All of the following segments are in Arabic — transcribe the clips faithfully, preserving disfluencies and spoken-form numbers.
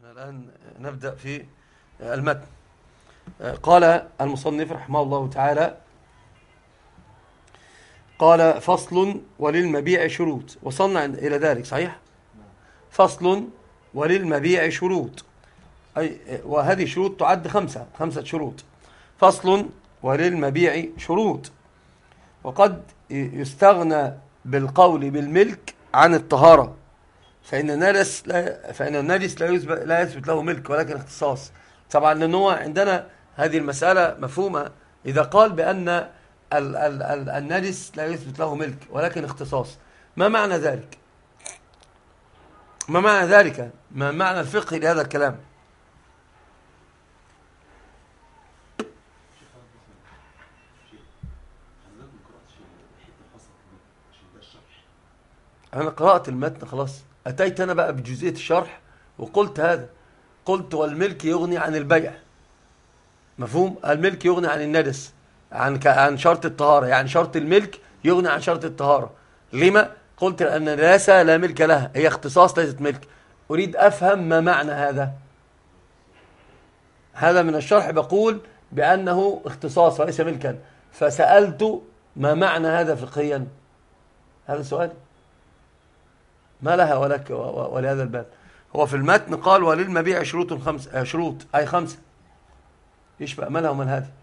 الآن نبدأ في المتن. قال المصنف رحمه الله تعالى: قال فصل وللمبيع شروط. وصلنا إلى ذلك صحيح؟ فصل وللمبيع شروط، أي وهذه شروط تعد خمسة خمسة شروط. فصل وللمبيع شروط. وقد يستغنى بالقول بالملك عن الطهارة، فإن النجس لا فإن النجس لا يثبت لا يثبت له ملك ولكن اختصاص. طبعا لأنه عندنا هذه المسألة مفهومة إذا قال بأن ال ال ال النجس لا يثبت له ملك ولكن اختصاص. ما معنى ذلك؟ ما معنى ذلك؟ ما معنى الفقه لهذا الكلام؟ أنا قرأت المتن خلاص، أتيت أنا بقى بجزئية الشرح وقلت هذا، قلت والملك يغني عن البيع. مفهوم؟ الملك يغني عن النجس، عن عن شرط الطهارة، يعني شرط الملك يغني عن شرط الطهارة. لما؟ قلت أن النجاسة لا ملك لها، هي اختصاص ليست ملك. أريد أفهم ما معنى هذا. هذا من الشرح بقول بأنه اختصاص وليس ملكا، فسألت ما معنى هذا فقهيا. هذا سؤال ما لها ولك ولهذا الباب. هو في المتن قال وللمبيع شروط خمس شروط أي خمسة. إيش بقى مالها ومال هذه؟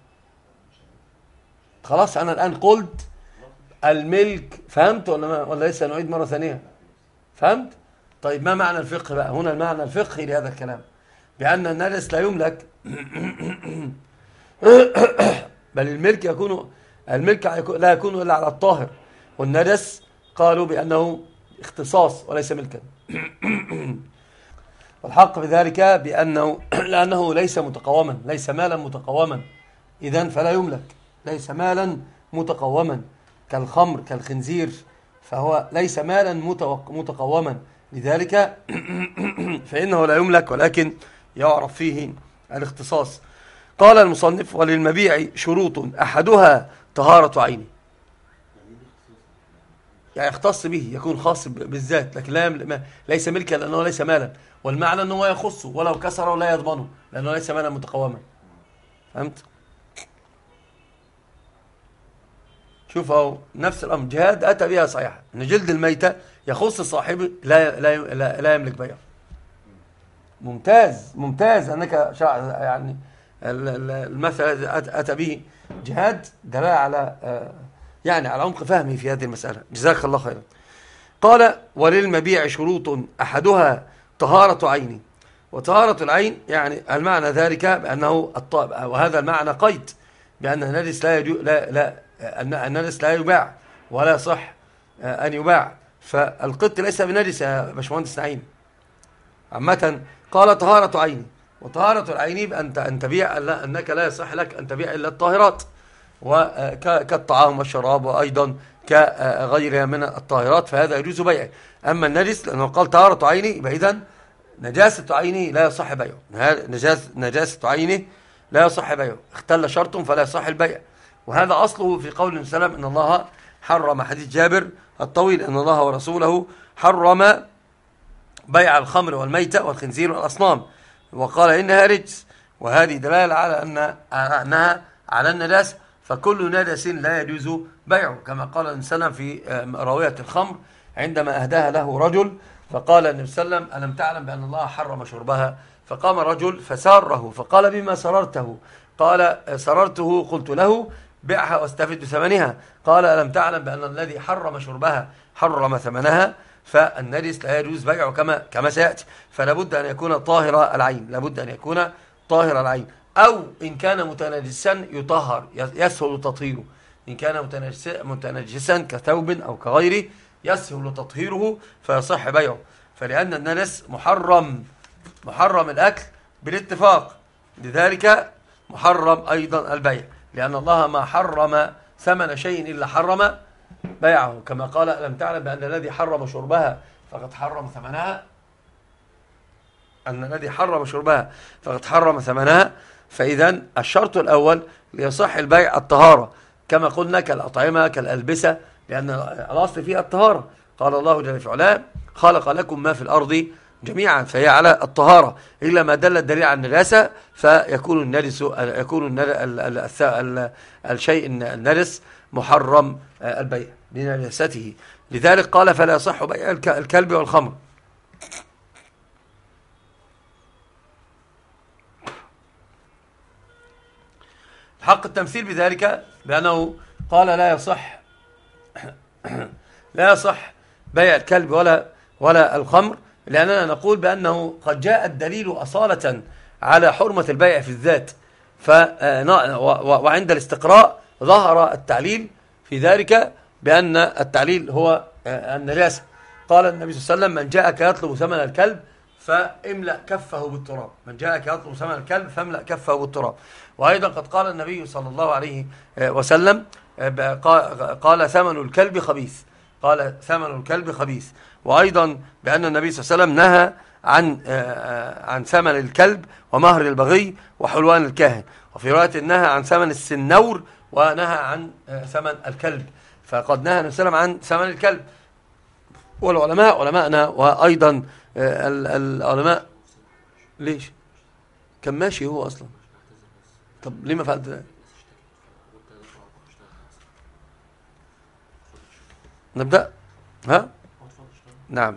خلاص أنا الآن قلت الملك، فهمت ولا ولا لسه نعيد مرة ثانية؟ فهمت؟ طيب ما معنى الفقه بقى؟ هنا المعنى الفقهي لهذا الكلام بأن النجس لا يملك بل الملك يكون الملك لا يكون إلا على الطاهر، والنجس قالوا بأنه اختصاص وليس ملكا. والحق بذلك بأنه لأنه ليس متقوما، ليس مالا متقوما، إذن فلا يملك. ليس مالا متقوما كالخمر كالخنزير، فهو ليس مالا متقوما، لذلك فإنه لا يملك ولكن يعرف فيه الاختصاص. قال المصنف وللمبيع شروط أحدها طهارة عينه، يعني يختص به، يكون خاص بالذات، لكن لا يملك، ليس ملكا لأنه ليس مالا، والمعنى أنه يخصه ولو كسره لا يضمنه لأنه ليس مالا متقوما. فهمت؟ شوف أهو نفس الأمر، جهاد أتى بها صحيح أن جلد الميتة يخص صاحبه لا لا لا, لا يملك بيعه. ممتاز ممتاز أنك يعني المثل أتى به جهاد دلالة على يعني على عمق فهمي في هذه المسألة. جزاك الله خيرا. قال وللمبيع شروط أحدها طهارة عينه. وطهارة العين يعني المعنى ذلك بأنه الطابع، وهذا المعنى قيد بأن النجس لا يجو لا لا أن النجس لا يباع ولا صح أن يباع، فالقط ليس بنجس يا باشمهندس نعيم. عامة قال طهارة عينه، وطهارة العين بأن أن تبيع أنك لا يصح لك أن تبيع إلا الطاهرات، وكالطعام والشراب وأيضا كغيرها من الطاهرات، فهذا يجوز بيعه. أما النجس لأنه قال طهارة عينه، يبقى إذن نجاسة عينه لا يصح بيعه. نجاسة, نجاسة عينه لا يصح بيعه، اختل شرط فلا يصح البيع. وهذا أصله في قول النبي صلى الله عليه وسلم إن الله حرم، حديث جابر الطويل، أن الله ورسوله حرم بيع الخمر والميتة والخنزير والأصنام، وقال إنها رجس. وهذه دلالة على أن أنها على النجاسة، فكل نجس لا يجوز بيعه، كما قال النبي صلى الله عليه وسلم في راوية الخمر عندما أهداها له رجل، فقال النبي صلى الله عليه وسلم ألم تعلم بأن الله حرم شربها؟ فقام رجل فساره فقال بما سررته؟ قال سررته قلت له بيعها واستفد بثمنها. قال ألم تعلم بأن الذي حرم شربها حرم ثمنها؟ فالنجس لا يجوز بيعه كما كما سيأتي، فلا بد أن يكون طاهر العين، لا بد أن يكون طاهر العين، أو إن كان متنجسا يطهر يسهل تطهيره. إن كان متنجسا كثوب أو كغيره يسهل تطهيره فيصح بيعه، فلأن النجس محرم محرم الأكل بالاتفاق، لذلك محرم أيضا البيع، لأن الله ما حرم ثمن شيء إلا حرم بيعه، كما قال ألم تعلم بأن الذي حرم شربها فقد حرم ثمنها، أن الذي حرم شربها فقد حرم ثمنها. فإذا الشرط الأول ليصح البيع الطهارة، كما قلنا كالأطعمة كالألبسة، لأن الأصل فيها الطهارة. قال الله جل في علاه خلق لكم ما في الأرض جميعا فهي على الطهارة، إلا ما دل الدليل على النجاسة فيكون النجس يكون الشيء النجس محرم البيع لنجاسته. لذلك قال فلا يصح بيع الكلب والخمر. حق التمثيل بذلك بأنه قال لا يصح لا يصح بيع الكلب ولا ولا الخمر، لأننا نقول بأنه قد جاء الدليل أصالة على حرمة البيع في الذات، ف وعند الاستقراء ظهر التعليل في ذلك بأن التعليل هو النجاسة. قال النبي صلى الله عليه وسلم من جاءك يطلب ثمن الكلب فاملأ كفه بالتراب، من جاءك يطلب ثمن الكلب فاملأ كفه بالتراب. وأيضا قد قال النبي صلى الله عليه وسلم قال ثمن الكلب خبيث، قال ثمن الكلب خبيث. وأيضا بأن النبي صلى الله عليه وسلم نهى عن عن ثمن الكلب ومهر البغي وحلوان الكاهن، وفي رواية نهى عن ثمن السنور ونهى عن ثمن الكلب. فقد نهى النبي صلى الله عليه وسلم عن ثمن الكلب. والعلماء علماءنا وأيضا العلماء ليش كان ماشي هو أصلا؟ طب ليه ما فعلت ذلك؟ نبدأ ها نعم.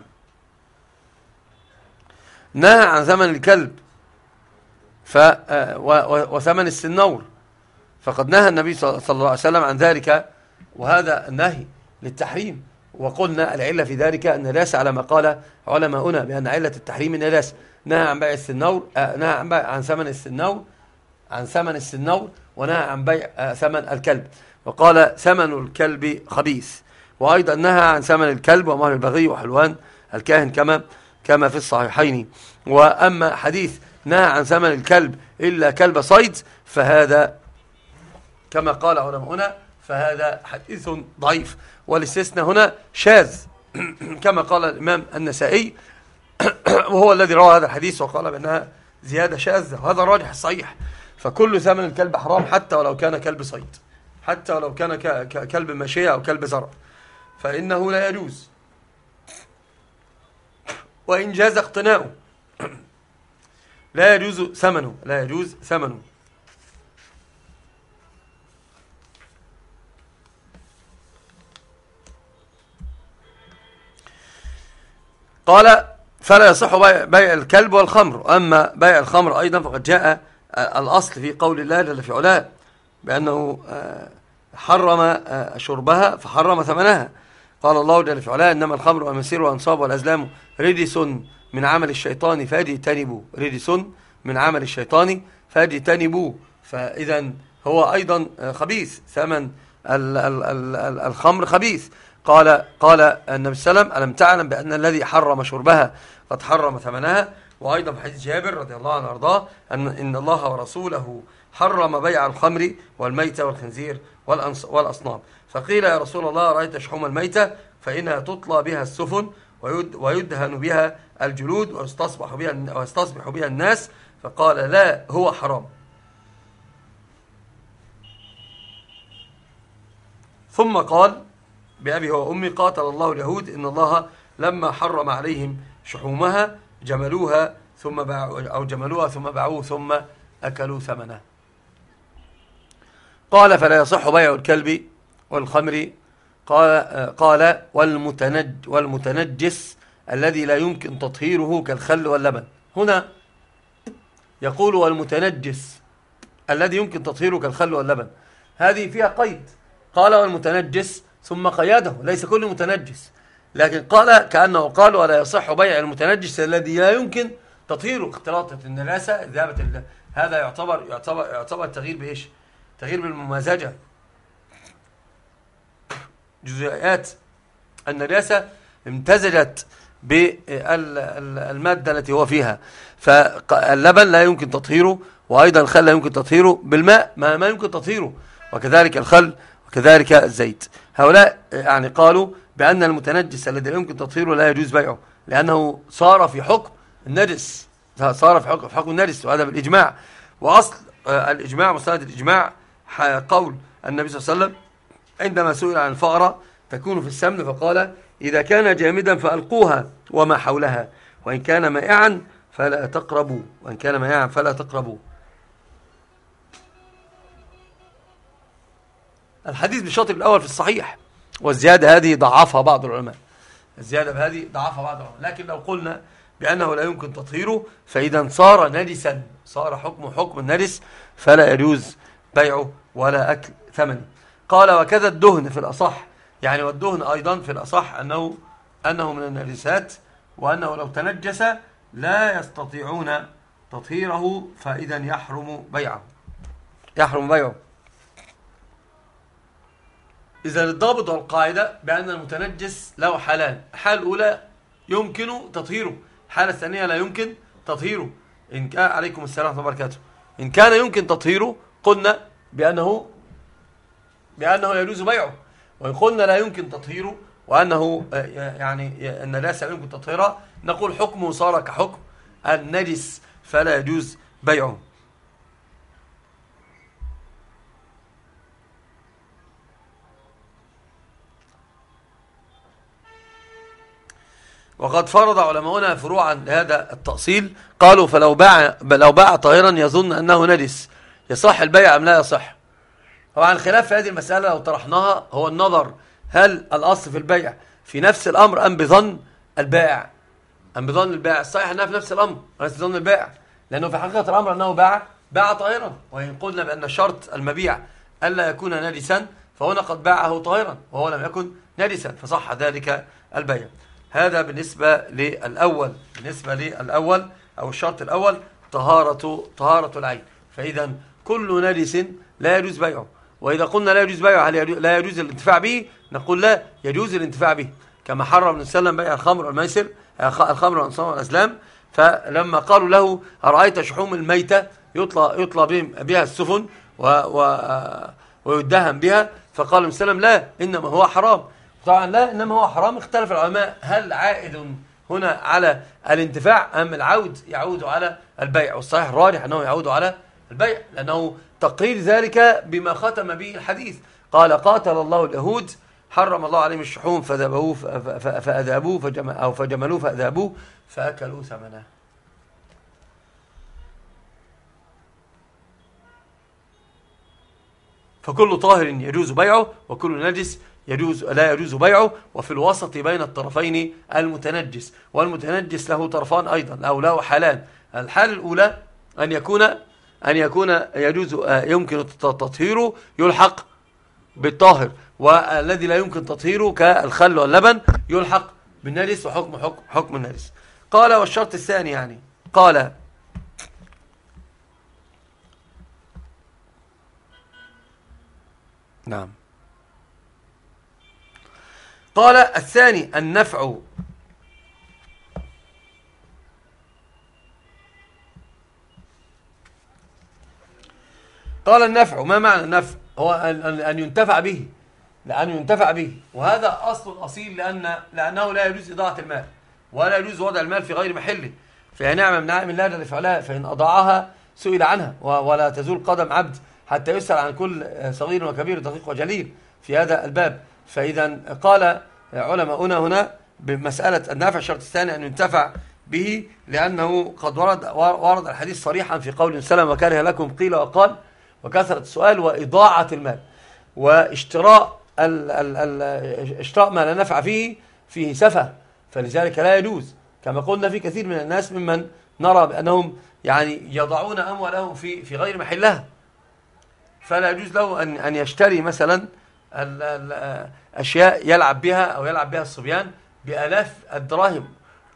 نهى عن ثمن الكلب ف وثمن السنور، فقد نهى النبي صلى الله عليه وسلم عن ذلك، وهذا النهي للتحريم. وقلنا العلة في ذلك النجاسة على ما قال علماؤنا بأن علة التحريم النجاسة. نهى عن بيع السنور، نهى عن بيع عن ثمن السنور عن ثمن السنور ونهى عن بيع ثمن الكلب، وقال ثمن الكلب خبيث. وأيضا نهى عن ثمن الكلب ومهر البغي وحلوان الكاهن كما كما في الصحيحين. وأما حديث نهى عن ثمن الكلب إلا كلب صيد فهذا كما قال علماؤنا فهذا حديث ضعيف، والاستثناء هنا شاذ كما قال الإمام النسائي وهو الذي روى هذا الحديث وقال بأنها زيادة شاذة، وهذا الراجح الصحيح. فكل ثمن الكلب حرام حتى ولو كان كلب صيد، حتى ولو كان كلب ماشية أو كلب زرع فإنه لا يجوز، وإن جاز اقتناؤه لا يجوز ثمنه، لا يجوز ثمنه. قال فلا يصح بيع الكلب والخمر. أما بيع الخمر أيضا فقد جاء الأصل في قول الله جل في علاه بأنه حرم شربها فحرم ثمنها. قال الله جل في علاه إنما الخمر والميسر والأنصاب والأزلام رجس من عمل الشيطان فاجتنبوه، رجس من عمل الشيطان فاجتنبوه. فإذا هو أيضا خبيث، ثمن الخمر خبيث. قال قال النبي صلى الله عليه وسلم ألم تعلم بأن الذي حرم شربها قد حرم ثمنها. وأيضا في حديث جابر رضي الله عنه وارضاه أن إن الله ورسوله حرم بيع الخمر والميتة والخنزير والأصنام. فقيل يا رسول الله رأيت شحوم الميتة فإنها تطلى بها السفن ويدهن بها الجلود ويستصبح بها ويستصبح بها الناس، فقال لا هو حرام. ثم قال بأبي وأمي قاتل الله اليهود إن الله لما حرم عليهم شحومها جملوها ثم باعوا أو جملوها ثم باعوه ثم أكلوا ثمنه. قال فلا يصح بيع الكلب والخمر. قال, قال والمتنج والمتنجس الذي لا يمكن تطهيره كالخل واللبن. هنا يقول والمتنجس الذي يمكن تطهيره كالخل واللبن، هذه فيها قيد. قال والمتنجس ثم قيده، ليس كل متنجس، لكن قال كأنه قال ولا يصح بيع المتنجس الذي لا يمكن تطهيره. اختلاطة النجاسة ذهبت، هذا يعتبر يعتبر يعتبر تغيير بإيش؟ تغيير بالممازجة. جزيئات النجاسة امتزجت بالمادة التي هو فيها، فاللبن لا يمكن تطهيره، وأيضا الخل لا يمكن تطهيره بالماء ما, ما يمكن تطهيره، وكذلك الخل وكذلك الزيت. هؤلاء يعني قالوا بأن المتنجس الذي لا يمكن تطهيره لا يجوز بيعه، لأنه صار في حكم النجس، صار في حكم, في حكم النجس، وهذا بالإجماع. وأصل الإجماع مستند الإجماع قول النبي صلى الله عليه وسلم عندما سئل عن الفأرة تكون في السمن فقال إذا كان جامدا فألقوها وما حولها، وإن كان مائعا فلا تقربوا وإن كان مائعا فلا تقربوا. الحديث بالشاطئ الأول في الصحيح، والزيادة هذه ضعفها بعض العلماء، الزيادة هذه ضعفها بعض العلماء. لكن لو قلنا بأنه لا يمكن تطهيره فإذا صار نجسا، صار حكمه حكم النجس، فلا يجوز بيعه ولا أكل ثمنه. قال وكذا الدهن في الأصح، يعني والدهن أيضا في الأصح أنه أنه من النجسات، وأنه لو تنجس لا يستطيعون تطهيره، فإذا يحرم بيعه يحرم بيعه. إذا الضابط والقاعدة بأن المتنجس له حالان، الحالة الأولى يمكن تطهيره، الحالة الثانية لا يمكن تطهيره. إن كان عليكم السلام ورحمة الله وبركاته. إن كان يمكن تطهيره قلنا بأنه بأنه يجوز بيعه، وإن قلنا لا يمكن تطهيره وأنه يعني النجاسة لا يمكن تطهيرها نقول حكمه صار كحكم النجس فلا يجوز بيعه. وقد فرض علماؤنا فروعا لهذا التأصيل، قالوا فلو باع لو باع طاهرا يظن أنه نجس يصح البيع أم لا يصح؟ طبعا الخلاف في هذه المسألة لو طرحناها هو النظر هل الأصل في البيع في نفس الأمر أم بظن البائع أم بظن البائع. الصحيح أنها في نفس الأمر وليس بظن البائع، لأنه في حقيقة الأمر أنه باع باع طاهرا، وإن قلنا بأن شرط المبيع ألا يكون نجسا فهنا قد باعه طاهرا وهو لم يكن نجسا فصح ذلك البيع. هذا بالنسبة للأول بالنسبة للأول أو الشرط الأول طهارة طهارة العين. فإذا كل نجس لا يجوز بيعه، وإذا قلنا لا يجوز بيعه هل لا يجوز الانتفاع به؟ نقول لا يجوز الانتفاع به، كما حرم النبي صلى الله عليه وسلم بيع الخمر والميسر الخمر والأنصاب والأزلام. فلما قالوا له أرأيت شحوم الميتة يطلى يطلى بها السفن و و ويدهن بها، فقال النبي صلى الله عليه وسلم لا إنما هو حرام. طبعا لا إنما هو حرام اختلف العلماء هل عائد هنا على الانتفاع أم العود يعود على البيع، والصحيح الراجح أنه يعود على البيع، لأنه تقرير ذلك بما ختم به الحديث. قال قاتل الله اليهود حرم الله عليهم الشحوم فذبوه فأذابوه فجم أو فجملوه فأذابوه فأكلوا ثمنه. فكل طاهر يجوز بيعه وكل نجس يجوز لا يجوز بيعه، وفي الوسط بين الطرفين المتنجس، والمتنجس له طرفان أيضا أو له حالان. الحالة الأولى أن يكون أن يكون يجوز يمكن تطهيره يلحق بالطاهر، والذي لا يمكن تطهيره كالخل واللبن يلحق بالنجس وحكم حكم حكم النجس. قال والشرط الثاني يعني قال نعم قال الثاني النفع. قال النفع، ما معنى النفع؟ هو أن ينتفع به، لأن ينتفع به، وهذا أصل أصيل لأن لأنه لا يجوز إضاعة المال ولا يجوز وضع المال في غير محله، فهي نعمة من نعم الله جل فعلها، فإن أضاعها سئل عنها ولا تزول قدم عبد حتى يسأل عن كل صغير وكبير دقيق وجليل في هذا الباب. فإذا قال علماؤنا هنا بمسألة النفع الشرط الثاني أن ينتفع به، لأنه قد ورد ورد الحديث صريحا في قول سلم وكره لكم قيل وقال وكثرة السؤال وإضاعة المال، واشتراء ال ال ال اشتراء ما لا نفع فيه فيه سفه، فلذلك لا يجوز، كما قلنا في كثير من الناس ممن نرى بأنهم يعني يضعون أموالهم في في غير محلها، فلا يجوز له أن أن يشتري مثلا أشياء يلعب بها أو يلعب بها الصبيان بآلاف الدراهم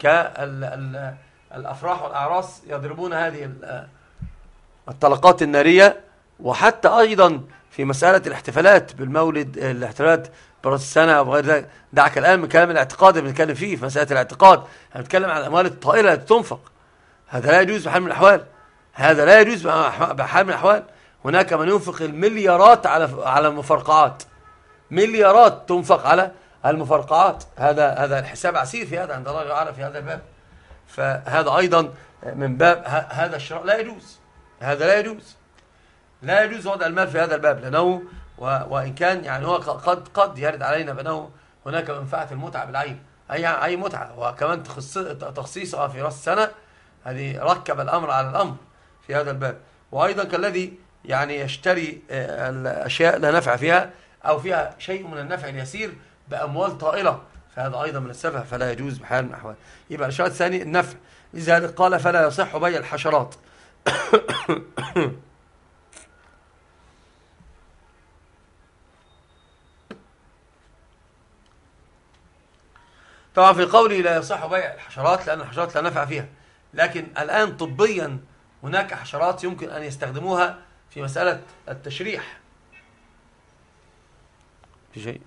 كالأفراح والأعراس يضربون هذه الطلقات النارية. وحتى أيضا في مسألة الاحتفالات بالمولد، الاحتفالات برأس السنة أو غير ذلك، دعك الآن من كلام الاعتقاد اللي بنتكلم فيه في مسألة الاعتقاد، هنتكلم عن الأموال الطائلة التي تنفق، هذا لا يجوز بحال من الأحوال، هذا لا يجوز بحال من الأحوال. هناك من ينفق المليارات على على المفرقعات، مليارات تنفق على المفرقعات، هذا هذا الحساب عسير في هذا عند الله تعالى في هذا الباب. فهذا أيضا من باب هذا الشراء لا يجوز، هذا لا يجوز لا يجوز وضع المال في هذا الباب، لأنه وإن كان يعني هو قد قد يرد علينا بأنه هناك منفعة المتعة بالعين، أي أي متعة. وكمان تخصيصها في رأس السنة هذه ركب الأمر على الأمر في هذا الباب. وأيضا كالذي يعني يشتري الأشياء لا نفع فيها أو فيها شيء من النفع اليسير بأموال طائلة، فهذا أيضا من السفه فلا يجوز بحال من الأحوال. يبقى الشرط الثاني النفع، لذلك قال فلا يصح بيع الحشرات. طبعا في قولي لا يصح بيع الحشرات لأن الحشرات لا نفع فيها، لكن الآن طبيا هناك حشرات يمكن أن يستخدموها في مسألة التشريح. في شيء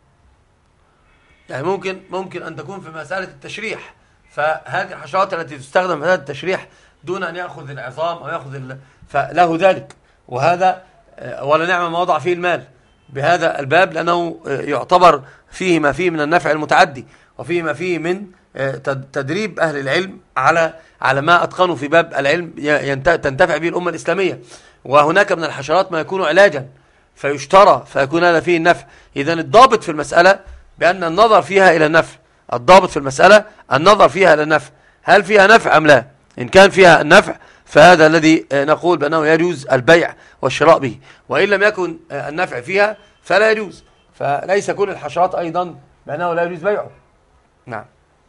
يعني ممكن ممكن أن تكون في مسألة التشريح، فهذه الحشرات التي تستخدم في مسألة التشريح دون أن يأخذ العظام أو يأخذ ال... فله ذلك. وهذا ولا نعم ما وضع فيه المال بهذا الباب، لأنه يعتبر فيه ما فيه من النفع المتعدي، وفيه ما فيه من تدريب أهل العلم على على ما أتقنوا في باب العلم تنتفع به الأمة الإسلامية. وهناك من الحشرات ما يكون علاجا فيشترى فيكون هذا فيه النفع. إذن الضابط في المسألة بأن النظر فيها إلى النفع، الضابط في المسألة النظر فيها إلى النفع، هل فيها نفع أم لا؟ إن كان فيها النفع فهذا الذي نقول بأنه يجوز البيع والشراء به، وإن لم يكن النفع فيها فلا يجوز. فليس كل الحشرات أيضا بأنه لا يجوز بيعه. نعم.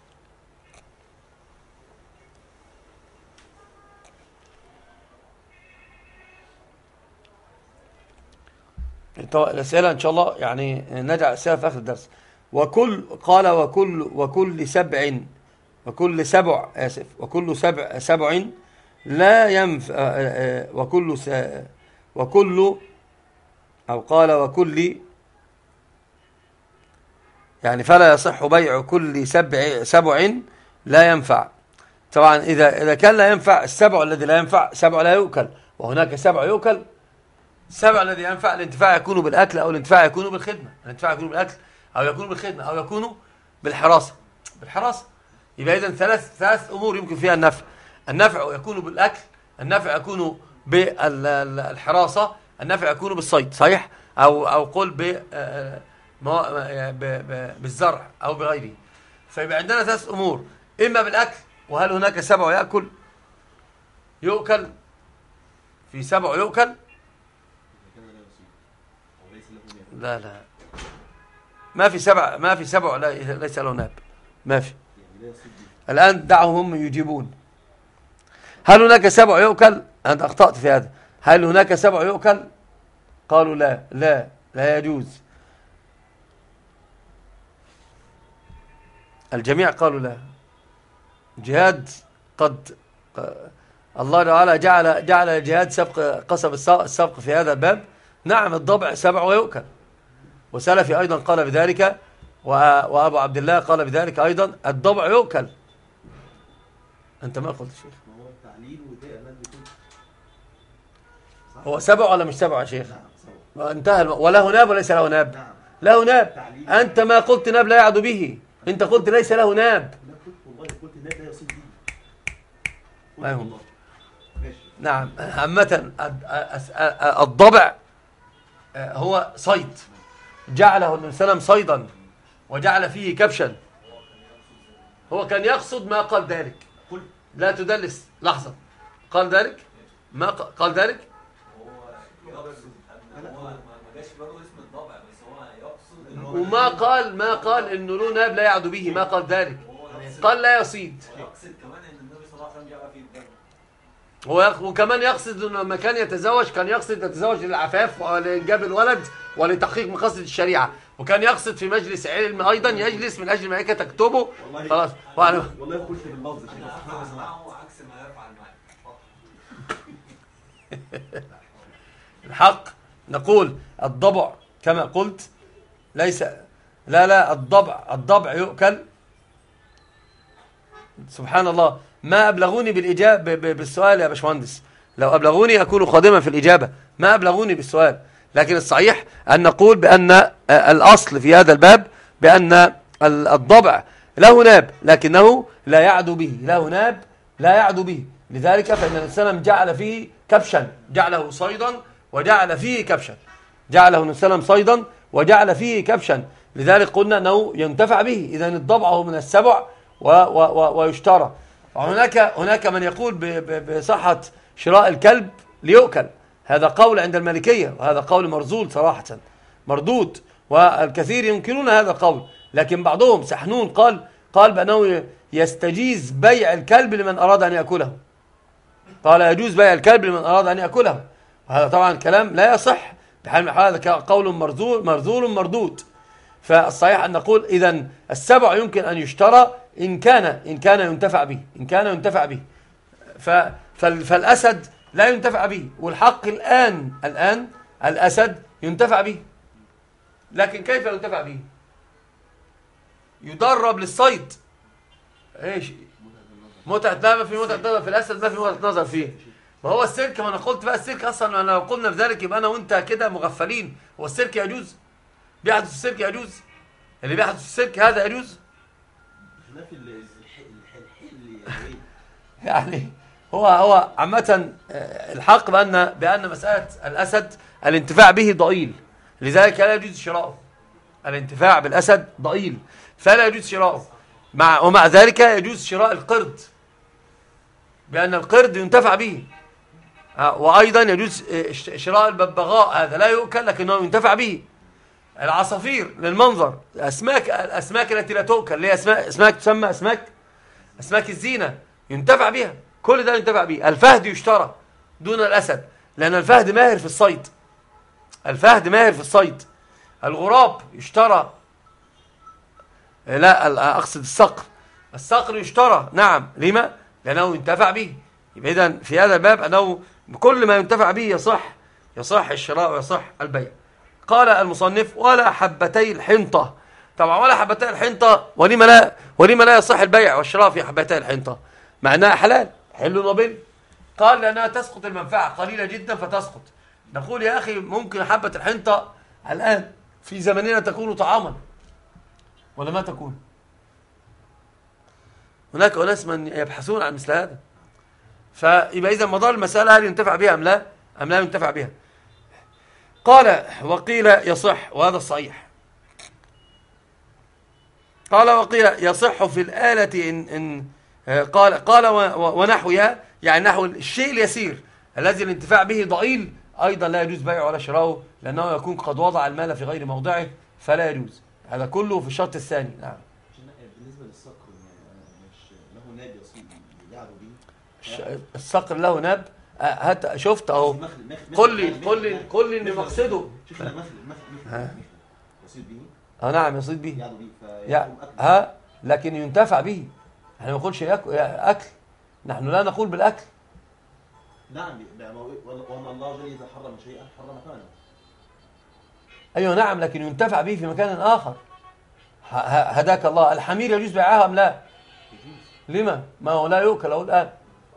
الأسئلة إن شاء الله يعني نجعل الأسئلة في آخر الدرس. وكل قال وكل وكل سبع وكل سبع آسف وكل سبع سبع لا ينفع وكل وكل أو قال وكل يعني فلا يصح بيع كل سبع سبع لا ينفع. طبعا إذا إذا كان لا ينفع السبع الذي لا ينفع سبع لا يؤكل، وهناك سبع يؤكل. السبع الذي ينفع الانتفاع يكون بالأكل أو الانتفاع يكون بالخدمة، الانتفاع يكون بالأكل أو يكون بالخدمة أو يكون بالحراسة بالحراسة يبقى إذن ثلاث ثلاث أمور يمكن فيها النفع. النفع يكون بالأكل، النفع يكون بالحراسة، النفع يكون بالصيد صحيح، أو أو قل بالزرع أو بغيره. فيبقى عندنا ثلاث أمور، إما بالأكل، وهل هناك سبع يأكل يؤكل في سبع يؤكل؟ لا لا ما في سبع ما في سبع ليس له ناب، ما في. الآن دعهم هم يجيبون. هل هناك سبع يؤكل؟ أنت أخطأت في هذا. هل هناك سبع يؤكل؟ قالوا لا لا لا يجوز. الجميع قالوا لا. جهاد قد الله تعالى جعل جعل الجهاد سبق قصب السبق في هذا الباب. نعم الضبع سبع ويؤكل، وسلفي أيضا قال بذلك، وأبو عبد الله قال بذلك أيضا الضبع يؤكل. أنت ما قلت شيخ؟ هو سبع ولا مش سبع يا شيخ؟ انتهى. وله ناب وليس له ناب؟ له ناب. أنت ما قلت ناب لا يعد به، أنت قلت ليس له ناب. قلت الناب لا يصيب به. ما هم. نعم عامة الضبع هو صيد، جعله النبي صلى الله عليه وسلم صيدا وجعل فيه كبشا. هو كان يقصد ما قال ذلك، لا تدلس لحظة. قال ذلك ما قال ذلك وما قال ما قال انه له ناب لا يعد به، ما قال ذلك، قال لا يصيد. هو وكمان يقصد انه لما كان يتزوج كان يقصد يتزوج للعفاف ولإنجاب الولد ولتحقيق مقاصد الشريعة، وكان يقصد في مجلس علم ايضا يجلس من اجل الملائكة تكتبه. خلاص والله والله قلت باللفظ عكس ما يفعل معي. الحق نقول الضبع كما قلت ليس لا لا الضبع الضبع يؤكل. سبحان الله ما أبلغوني بالإجابة بالسؤال يا باشمهندس، لو أبلغوني أكون خادما في الإجابة، ما أبلغوني بالسؤال. لكن الصحيح أن نقول بأن الأصل في هذا الباب بأن الضبع له ناب لكنه لا يعدو به، له ناب لا يعدو به. لذلك فإن النبي صلى الله عليه وسلم جعل فيه كبشا، جعله صيدا وجعل فيه كبشا، جعله النبي صلى الله عليه وسلم صيدا وجعل فيه كبشا. لذلك قلنا أنه ينتفع به. إذن الضبع هو من السبع و و و ويشترى. وهناك هناك من يقول بصحة شراء الكلب ليؤكل، هذا قول عند المالكية، وهذا قول مرزول صراحة مردود، والكثير ينكرون هذا القول. لكن بعضهم سحنون قال قال بأنه يستجيز بيع الكلب لمن أراد أن يأكله، قال يجوز بيع الكلب لمن أراد أن يأكله. وهذا طبعا كلام لا يصح بحال من الأحوال، هذا قول مرزول مرزول مردود. فالصحيح أن نقول إذن السبع يمكن أن يشترى إن كان إن كان ينتفع به، إن كان ينتفع به. فالأسد لا ينتفع به، والحق الآن الآن الأسد ينتفع به، لكن كيف ينتفع به؟ يدرب للصيد. ايش متعة؟ لا، ما في متعة نظر في الأسد، ما في متعة نظر فيه. ما هو السيرك، ما أنا قلت بقى السيرك أصلا، لو قلنا في ذلك يبقى أنا وأنت كده مغفلين. هو السيرك يجوز؟ بيحدث في السيرك يجوز؟ اللي بيحدث في السيرك هذا يجوز؟ يعني هو هو عامة الحق بأن بأن مسألة الأسد الانتفاع به ضئيل، لذلك لا يجوز شراؤه. الانتفاع بالأسد ضئيل فلا يجوز شراؤه. مع ومع ذلك يجوز شراء القرد، بأن القرد ينتفع به. وأيضا يجوز شراء الببغاء، هذا لا يؤكل لكنه ينتفع به. العصافير للمنظر، الأسماك الأسماك التي لا تؤكل، اللي هي أسماك, أسماك تسمى أسماك أسماك الزينة، ينتفع بها، كل ده ينتفع به. الفهد يشترى دون الأسد، لأن الفهد ماهر في الصيد، الفهد ماهر في الصيد. الغراب يشترى، لا أقصد الصقر، الصقر يشترى نعم، لما؟ لأنه ينتفع به. يبقى إذن في هذا الباب أنه كل ما ينتفع به يصح يصح الشراء ويصح البيع. قال المصنف ولا حبتي الحنطة. طبعا ولا حبتي الحنطة، ولما لا ولما لا يصح البيع والشراء في حبتي الحنطة؟ معناها حلال، حل وبل. قال لأنها تسقط المنفعة قليلة جدا فتسقط. نقول يا أخي ممكن حبة الحنطة الآن في زمننا تكون طعاما ولا ما تكون؟ هناك أناس من يبحثون عن مثل هذا. فيبقى إذا مدار المسألة هل ينتفع بها أم لا أم لا ينتفع بها. قال وقيل يصح، وهذا الصحيح. قال وقيل يصح في الآلة إن, إن قال قال ونحوها، يعني نحو الشيء اليسير الذي الانتفاع به ضئيل أيضا لا يجوز بيعه ولا شراؤه، لأنه يكون قد وضع المال في غير موضعه فلا يجوز. هذا كله في الشرط الثاني. نعم. بالنسبة للصقر مش له ناب يصيب يعدو به؟ الصقر له ناب؟ هات شفت اهو. قل لي قل لي قل لي ان مقصده شوف المثل المثل يصيد به. اه نعم يصيد به، يعدو به يا ها، لكن ينتفع به. احنا ما نقولش اكل، نحن لا نقول بالاكل. نعم، وان الله جل اذا حرم شيئا حرم مكانه. ايوه نعم، لكن ينتفع به في مكان اخر. هداك الله. الحمير يجوز بيعها ام لا؟ لما؟ ما هو لا يؤكل اهو الان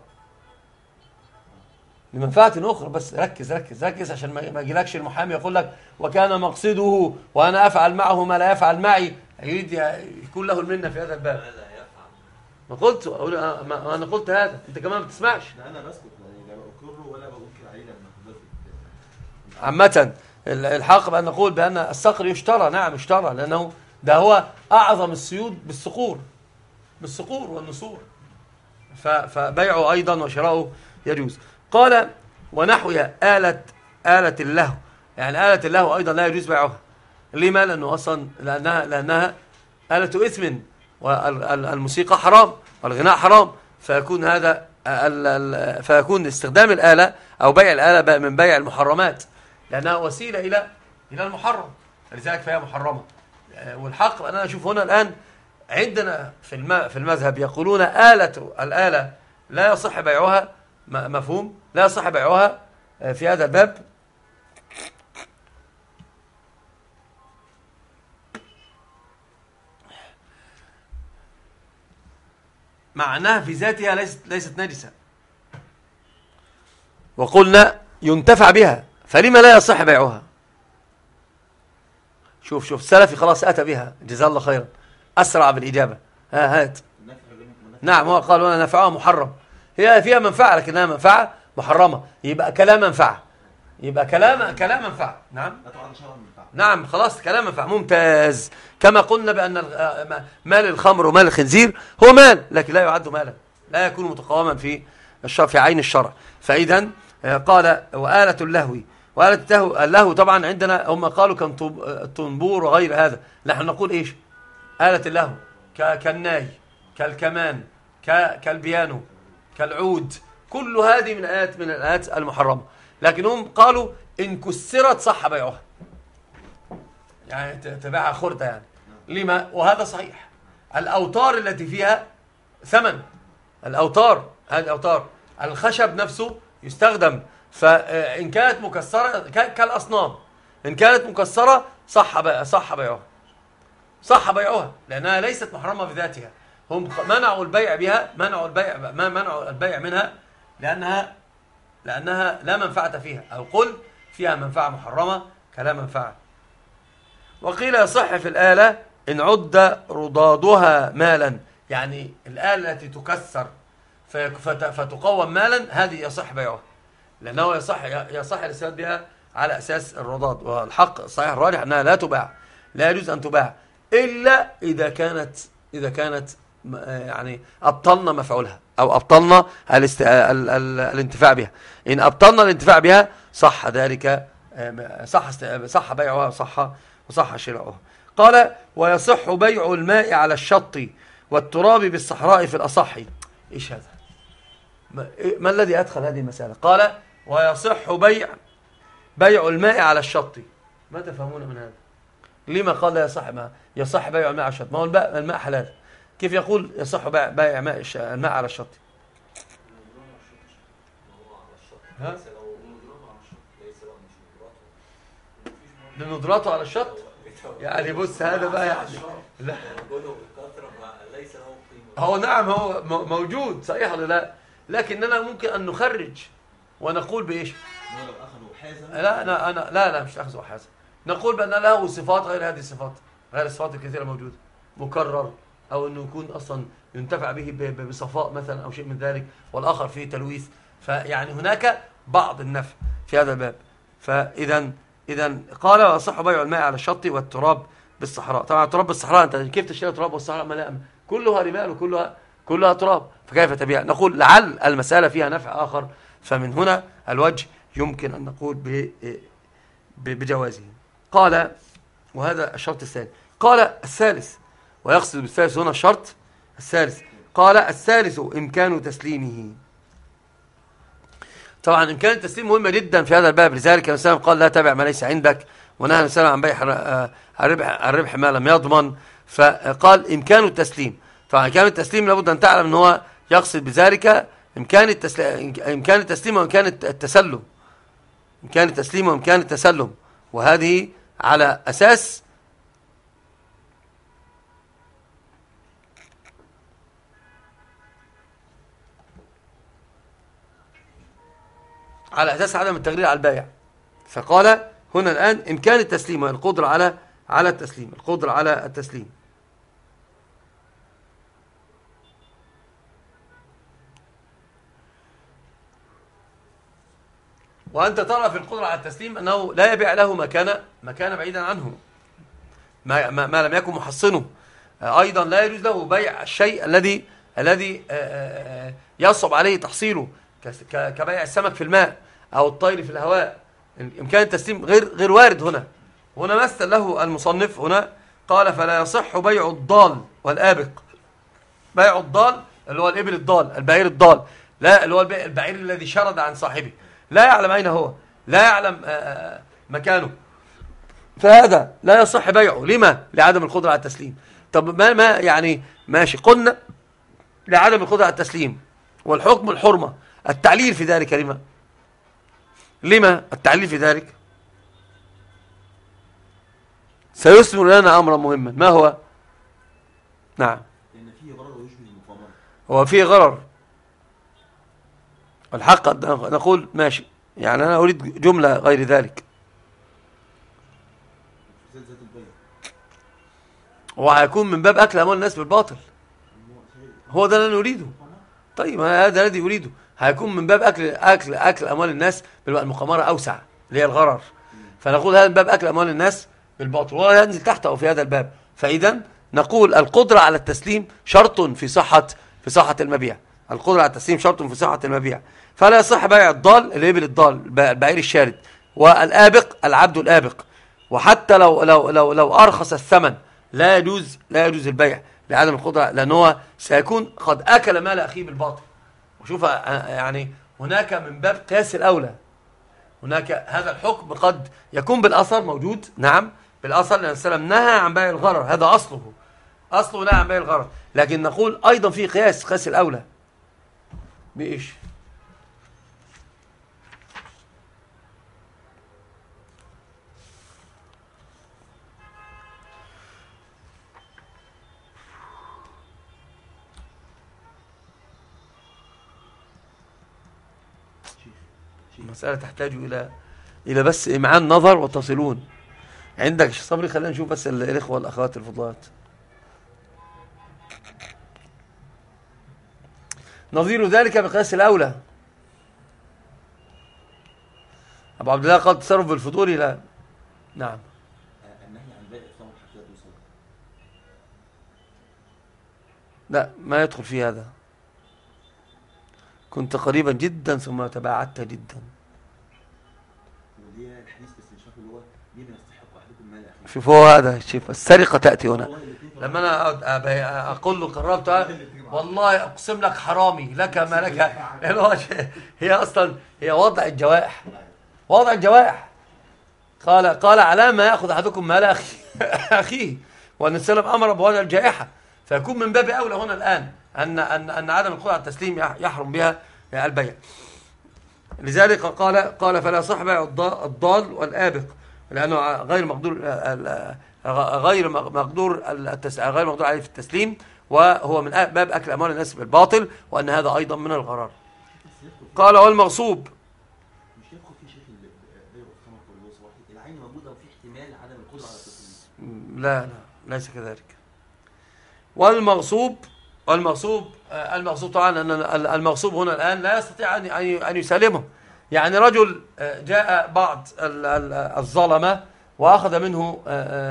لمنفعة أخرى. بس ركز ركز ركز عشان ما يجيلكش المحامي يقول لك وكان مقصده وأنا أفعل معه ما لا يفعل معي، يريد يكون له المنة في هذا الباب. ما قلت ما أنا قلت هذا، أنت كمان ما بتسمعش. أنا بسكت، لا بأقر ولا بأنكر عليه لما عامة الحق بأن نقول بأن الصقر يشترى، نعم يشترى، لأنه ده هو أعظم الصيود بالصقور بالصقور والنسور، فبيعه أيضا وشراؤه يجوز. قال ونحوها آلة آلة اللهو، يعني آلة اللهو أيضا لا يجوز بيعها. لما؟ لأنه أصلا لأنها لأنها آلة إثم، والموسيقى حرام والغناء حرام، فيكون هذا فيكون استخدام الآلة أو بيع الآلة من بيع المحرمات، لأنها وسيلة إلى إلى المحرم، لذلك فهي محرمة. والحق أنا أشوف هنا الآن عندنا في في المذهب يقولون آلة الآلة لا يصح بيعها، مفهوم؟ لا يصح بيعها في هذا الباب. مع أنها في ذاتها ليست ليست نجسة، وقلنا ينتفع بها، فلما لا يصح بيعها؟ شوف شوف سلفي خلاص أتى بها، جزاه الله خيرا، أسرع بالإجابة. ها هات. نعم، هو قال وانا نفعها محرم، هي فيها منفعة لكنها منفعة محرمة، يبقى كلام منفعة، يبقى كلام كلام منفعة. نعم لا تعد شرعا منفعة. نعم خلاص كلام منفعة ممتاز. كما قلنا بأن مال الخمر ومال الخنزير هو مال لكن لا يعد مالا، لا يكون متقاوما في الشرع في عين الشرع. فإذا قال وآلة اللهو، وآلة اللهو طبعا عندنا هم قالوا كان طنبور وغير هذا، نحن نقول إيش آلة اللهو كالناي كالكمان كالبيانو كالعود، كل هذه من آيات من الآيات المحرمة. لكن هم قالوا إن كسرت صح بيعها، يعني تباعها خردة يعني. لما؟ وهذا صحيح. الأوتار التي فيها ثمن، الأوتار هذه الأوتار الخشب نفسه يستخدم، فإن كانت مكسرة كالأصنام إن كانت مكسرة صح بيعها صح بيعها صح بيعها لأنها ليست محرمة بذاتها. هم منعوا البيع بها، منعوا البيع ما منعوا البيع منها لأنها لأنها لا منفعة فيها، أو قل فيها منفعة محرمة كلا منفعة. وقيل يصح في الآلة إن عد رضادها مالا، يعني الآلة التي تكسر فتقوم مالا هذه يصح بيعها، لأنه يصح يصح الاستفادة بها على أساس الرضاد. والحق صحيح الراجح أنها لا تباع، لا يجوز أن تباع إلا إذا كانت إذا كانت يعني أبطلنا مفعولها أو أبطلنا الاست... ال... ال... الانتفاع بها. إن أبطلنا الانتفاع بها صح ذلك، صح صح بيعها صح وصح شراؤها. قال ويصح بيع الماء على الشط والتراب بالصحراء في الأصح. إيش هذا؟ ما, ما الذي أدخل هذه المسألة؟ قال ويصح بيع بيع الماء على الشط. ما تفهمون من هذا؟ لما قال يصح ما يصح بيع الماء على الشط؟ ما هو الماء, الماء حلال، كيف يقول يصح بيع, بيع ماء الماء على الشط؟ ها؟ لندرته على الشط؟ يعني بص هذا بقى يعني لا هو نعم هو موجود صحيح ولا لا، لكننا ممكن أن نخرج ونقول بإيش؟ لا أنا أنا لا لا مش أخذ حازم، نقول بأن له صفات غير هذه الصفات، غير الصفات الكثيرة موجودة، مكرر أو أنه يكون أصلا ينتفع به بصفاء مثلا أو شيء من ذلك، والآخر فيه تلويث، فيعني هناك بعض النفع في هذا الباب. فإذا إذا قال ويصح بيع الماء على الشط والتراب بالصحراء. طبعا التراب بالصحراء أنت كيف تشتري تراب والصحراء ملاء كلها رمال وكلها كلها تراب، فكيف تبيع؟ نقول لعل المسألة فيها نفع آخر، فمن هنا الوجه يمكن أن نقول بجوازه. قال وهذا الشرط الثاني. قال الثالث، ويقصد بالثالث هنا الشرط الثالث، قال الثالث إمكان تسليمه. طبعا إمكان التسليم مهمة جدا في هذا الباب، لذلك النبي قال لا تبع ما ليس عندك، ونهى النبي عن بيع الربح الربح ما لم يضمن، فقال إمكان التسليم. طبعا إمكان التسليم لابد أن تعلم أن هو يقصد بذلك إمكان التسليم إمكان التسليم وإمكان التسلم، إمكان التسليم وإمكان التسلم، وهذه على أساس على أساس عدم التغرير على البائع. فقال هنا الآن إمكان التسليم والقدرة على على التسليم، القدرة على التسليم. وأنت ترى في القدرة على التسليم أنه لا يبيع له مكان مكان بعيدا عنه ما, ما, ما لم يكن محصنه. أيضا لا يجوز له بيع الشيء الذي الذي يصعب عليه تحصيله، كبيع السمك في الماء أو الطير في الهواء. إمكان التسليم غير غير وارد هنا. هنا مثل له المصنف هنا قال فلا يصح بيع الضال والآبق. بيع الضال اللي هو الإبل الضال، البعير الضال، لا اللي هو البعير الذي شرد عن صاحبه، لا يعلم أين هو، لا يعلم مكانه، فهذا لا يصح بيعه. لما؟ لعدم القدرة على التسليم. طب ما ما يعني ماشي، قلنا لعدم القدرة على التسليم، والحكم الحرمة. التعليل في ذلك لما؟ لما التعليل في ذلك؟ سيثمر لنا أمرا مهما، ما هو؟ نعم، لأن فيه غرر ويشبه المقامرة. هو فيه غرر، الحق نقول ماشي، يعني أنا أريد جملة غير ذلك. وهيكون من باب أكل أموال الناس بالباطل، هو ده اللي أنا أريده. طيب هذا الذي أريده، هيكون من باب أكل أكل أكل أموال الناس بالمقامرة أوسع. اللي هي الغرر. فنقول هذا الباب أكل أموال الناس بالباطل ولا ينزل تحته في هذا الباب. فإذا نقول القدرة على التسليم شرط في صحة في صحة المبيع. القدرة على التسليم شرط في صحة المبيع. فلا يصح بيع الضال الإبل الضال البعير الشارد، والآبق العبد الآبق. وحتى لو لو لو لو أرخص الثمن لا يجوز لا يجوز البيع لعدم القدرة، لأنه سيكون قد أكل مال أخيه بالباطل. وشوف يعني هناك من باب قياس الأولى، هناك هذا الحكم قد يكون بالأثر موجود، نعم بالأثر، لأن السلام نهى عن بيع الغرر، هذا أصله أصله نهى عن بيع الغرر، لكن نقول أيضا في قياس قياس الأولى بإيش؟ المسألة تحتاج إلى إلى بس إمعان نظر وتصلون. عندك شيخ صبري؟ خلينا نشوف بس الإخوة والأخوات الفضلات. نظير ذلك بقياس الأولى. أبو عبد الله قال تصرف بالفضول. لا نعم النهي عن بيع الثمر حتى لا توصل. لا ما يدخل في هذا. كنت قريبا جدا ثم تباعدت جدا. ودي الحديث بس مش فاكر اللي هو ليه يستحق احدكم مال اخيه. شوف هو هذا، شوف السرقة تأتي هنا. لما أنا أقول له قربت والله أقسم لك حرامي لك ما لك، هي أصلا هي وضع الجوائح، وضع الجوائح. قال قال على ما يأخذ أحدكم مال أخي أخيه، وأن السلام أمر بوضع الجائحة، فيكون من باب أولى هنا الآن أن أن أن عدم القدرة على التسليم يحرم بها البيع. لذلك قال قال فلا يصح بيع الضال والآبق، لأنه غير مقدور غير مقدور غير مقدور عليه في التسليم، وهو من باب أكل أموال الناس بالباطل، وأن هذا أيضا من الغرر. قال والمغصوب مش يدخل في شيء بيع الثمر كله صراحه العين موجوده وفي احتمال عدم القدره على التسليم. لا لا ليس كذلك. والمغصوب والمغصوب المغصوب طبعا أن المغصوب هنا الآن لا يستطيع أن أن يسلمه. يعني رجل جاء بعض الظلمة وأخذ منه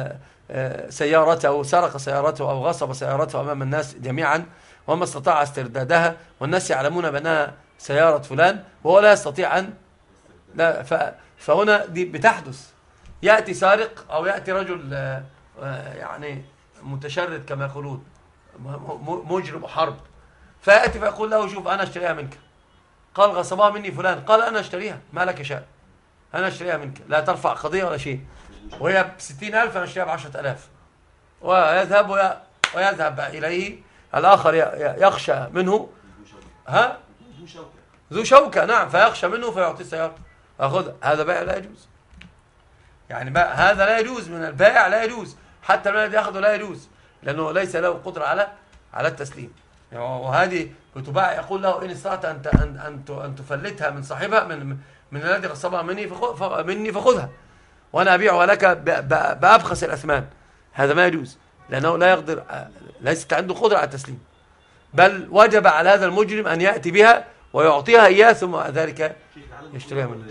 سيارته، سرق سيارته أو غصب سيارته أمام الناس جميعا، وما استطاع استردادها، والناس يعلمون بأنها سيارة فلان وهو لا يستطيع أن لا. فهنا دي بتحدث، يأتي سارق أو يأتي رجل يعني متشرد كما يقولون، مجرم حرب، فيأتي فيقول له شوف أنا اشتريها منك. قال غصبها مني فلان، قال أنا اشتريها ما لك شأن، أنا اشتريها منك، لا ترفع قضية ولا شيء، وهي بستين ألف أنا اشتريها بعشرة ألاف. ويذهب ويذهب إليه الآخر يخشى منه، ها ذو شوكة، نعم، فيخشى منه فيعطي السيارة أخذ. هذا بيع لا يجوز، يعني هذا لا يجوز من البائع، لا يجوز، حتى من الذي يأخذه لا يجوز، لأنه ليس له قدرة على على التسليم. وهذه بتباع يقول له إن استطعت أن أن أن تفلتها من صاحبها من من الذي غصبها مني مني فخذها وأنا أبيعها لك بأبخس الأثمان. هذا ما يجوز، لأنه لا يقدر، ليست عنده قدرة على التسليم، بل وجب على هذا المجرم أن يأتي بها ويعطيها إياه ثم ذلك يشتريها منه.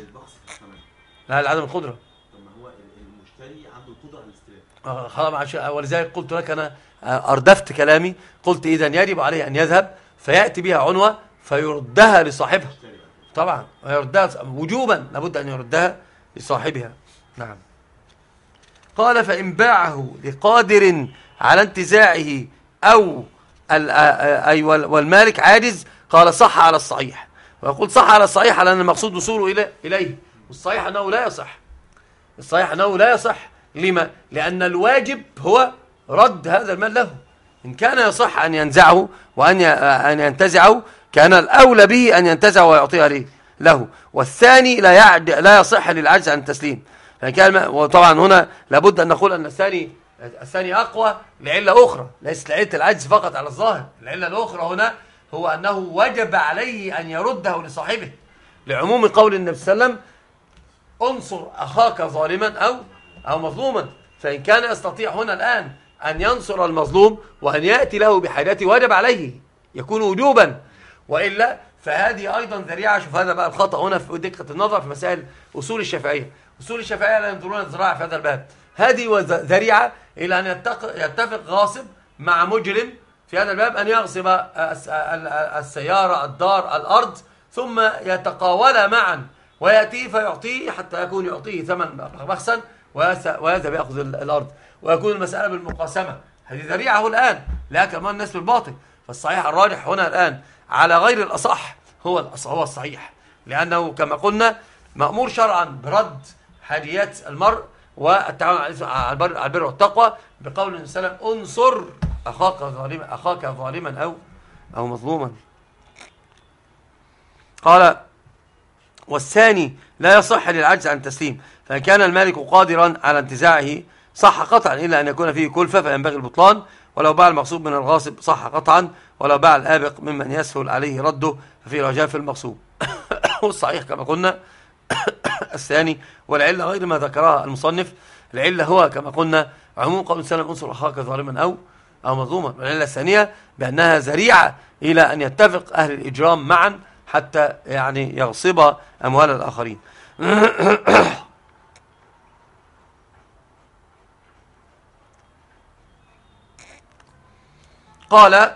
لا لعدم القدرة. طب ما هو المشتري عنده القدرة على الاستلام. خلاص، ولذلك قلت لك أنا أردفت كلامي، قلت إذن يجب عليه أن يذهب فيأتي بها عنوة فيردها لصاحبها، طبعا ويردها وجوبا، لابد أن يردها لصاحبها. نعم. قال فإن باعه لقادر على انتزاعه أو أي والمالك عاجز، قال صح على الصحيح. ويقول صح على الصحيح على أن المقصود وصوله إليه، والصحيح أنه لا يصح، الصحيح أنه لا يصح. لما؟ لأن الواجب هو رد هذا المال له. إن كان يصح أن ينزعه وأن أن ينتزعه كان الأولى به أن ينتزعه ويعطيها له، والثاني لا يعد لا يصح للعجز عن التسليم. فكان وطبعا هنا لابد أن نقول أن الثاني الثاني أقوى لعلة أخرى، ليست علة العجز فقط على الظاهر. العلة الأخرى هنا هو أنه وجب عليه أن يرده لصاحبه، لعموم قول النبي صلى الله عليه وسلم انصر أخاك ظالما أو أو مظلوما. فإن كان يستطيع هنا الآن أن ينصر المظلوم وأن يأتي له بحاجته وجب عليه، يكون وجوبا، وإلا فهذه أيضا ذريعة. شوف هذا بقى الخطأ هنا في دقة النظر في مسائل أصول الشافعية. أصول الشافعية لا ينظرون الزراعة في هذا الباب. هذه ذريعة إلى أن يتفق غاصب مع مجرم في هذا الباب أن يغصب السيارة، الدار، الأرض، ذم يتقاولا معا ويأتيه فيعطيه حتى يكون يعطيه ثمن بخسا ويذهب يأخذ الأرض ويكون المسألة بالمقاسمة. هذه ذريعة الآن لا كمان الناس بالباطل. فالصحيح الراجح هنا الآن على غير الأصح هو هو الصحيح، لأنه كما قلنا مأمور شرعا برد حاجيات المرء والتعاون على البر والتقوى، بقول النبي صلى الله عليه وسلم انصر أخاك ظالما أخاك ظالما أو أو مظلوما. قال والثاني لا يصح للعجز عن التسليم، فإن كان المالك قادرا على انتزاعه صح قطعا إلا أن يكون فيه كلفة فينبغي البطلان، ولو باع المغصوب من الغاصب صح قطعا، ولو باع الآبق ممن يسهل عليه رده ففي رجاء في المغصوب. والصحيح كما قلنا الثاني، والعلة غير ما ذكرها المصنف. العلة هو كما قلنا عموم قول سلم انصر أخاك ظالما أو أو مظلوما. والعلة الثانية بأنها ذريعة إلى أن يتفق أهل الإجرام معا حتى يعني يغصب أموال الآخرين. قال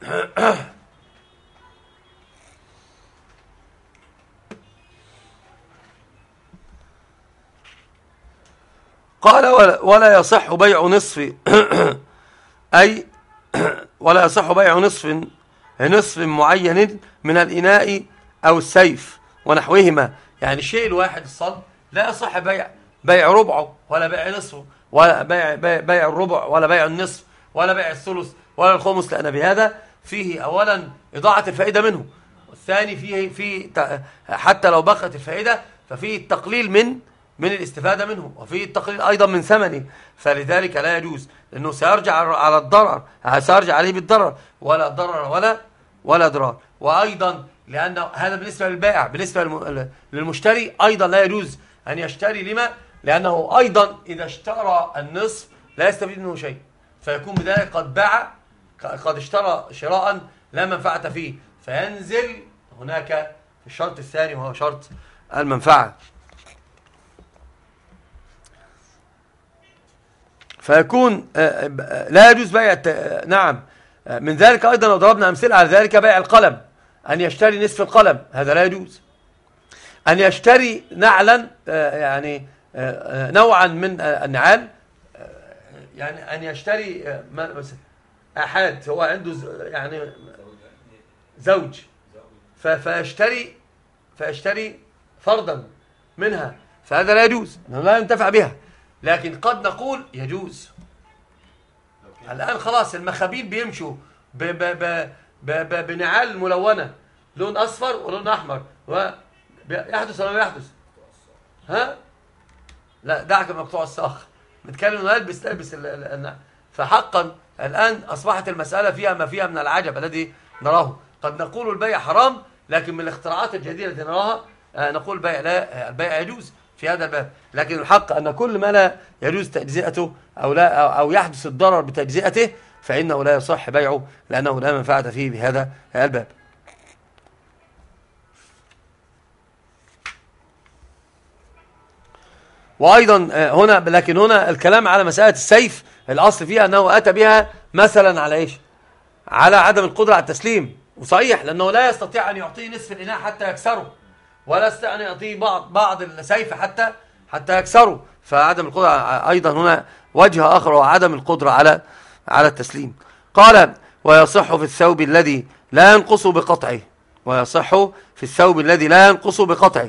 قال ولا يصح بيع نصف أي ولا يصح بيع نصف نصف معين من الإناء أو السيف ونحوهما. يعني الشيء الواحد الصلب لا يصح بيع بيع ربعه ولا بيع نصفه ولا بيع, بيع, بيع الربع ولا بيع النصف ولا بيع الثلث ولا الخمس، لأن بهذا فيه أولا إضاعة الفائدة منه، والثاني فيه في حتى لو بقت الفائدة ففيه التقليل من من الاستفادة منه، وفيه التقليل أيضا من ثمنه، فلذلك لا يجوز، لأنه سيرجع على الضرر، سيرجع عليه بالضرر، ولا ضرر ولا ولا ضرار. وأيضا لأن هذا بالنسبة للبائع، بالنسبة للمشتري أيضا لا يجوز أن يشتري، لما؟ لأنه أيضا إذا اشترى النصف لا يستفيد منه شيء، فيكون بذلك قد باع، قد اشترى شراء لا منفعة فيه، فينزل هناك في الشرط الثاني وهو شرط المنفعة. فيكون لا يجوز بيع. نعم، من ذلك أيضا لو ضربنا أمثلة على ذلك بيع القلم، أن يشتري نصف القلم هذا لا يجوز. أن يشتري نعلا يعني نوعا من النعال، يعني أن يشتري أحد هو عنده يعني زوج فيشتري فيشتري فردا منها، فهذا لا يجوز، لا ينتفع بها. لكن قد نقول يجوز. الآن خلاص المخابيل بيمشوا ب ب ب ب ب بنعال ملونة لون أصفر ولون أحمر، ويحدث ولا لا يحدث؟ ها؟ لا دعك مقطوع الساق، نتكلم انه يلبس لابس النعل. فحقا الآن أصبحت المسألة فيها ما فيها من العجب الذي نراه. قد نقول البيع حرام، لكن من الاختراعات الجديدة التي نراها نقول البيع لا، البيع يجوز في هذا الباب. لكن الحق أن كل ما لا يجوز تجزئته أو لا أو يحدث الضرر بتجزئته فإنه لا يصح بيعه، لأنه لا منفعة فيه بهذا الباب. وأيضا هنا، لكن هنا الكلام على مسألة السيف الأصل فيها أنه أتى بها مثلا على إيش؟ على عدم القدرة على التسليم. وصحيح، لأنه لا يستطيع أن يعطيه نصف الإناء حتى يكسره، ولا يستطيع أن يعطيه بعض بعض السيف حتى حتى يكسره. فعدم القدرة أيضا هنا وجه آخر، وعدم القدرة على على التسليم. قال ويصح في الثوب الذي لا ينقص بقطعه، ويصح في الثوب الذي لا ينقص بقطعه.